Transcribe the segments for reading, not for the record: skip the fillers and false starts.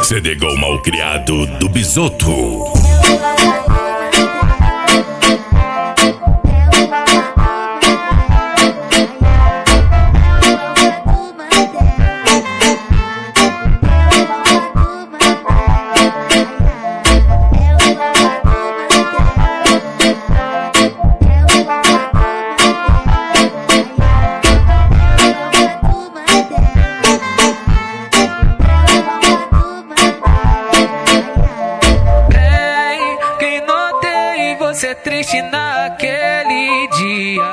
Cedegol malcriado do Bisoto. Ser triste naquele dia,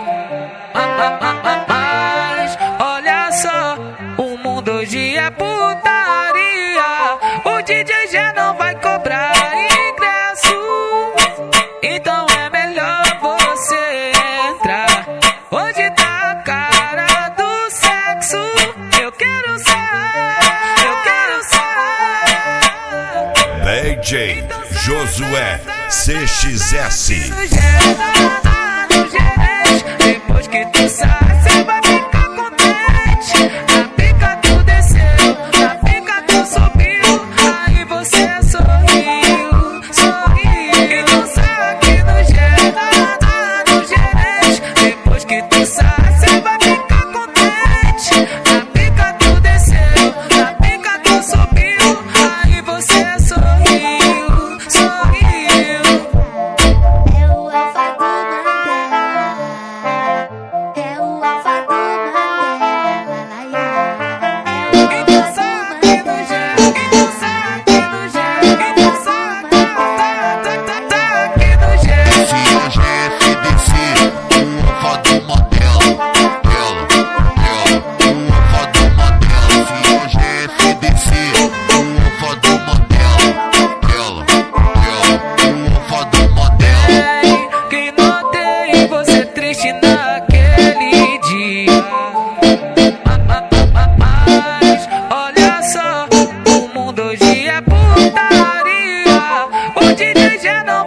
mas olha só, o mundo hoje é putaria. O DJ já não vai cobrar ingresso, então é melhor você entrar. Hoje tá a cara do sexo. Eu quero sair. DJ Josué CXS. Depois que tu sai, cê vai ficar contente. Na pica tu desceu, na pica tu subiu, aí você sorriu. Então sai aqui no gerente. Depois que tu sai, cê vai ficar contente. Na pica tu desceu, na pica tu subiu, aí você sorriu. Naquele dia, mas olha só, o mundo hoje é putaria. O DJ já não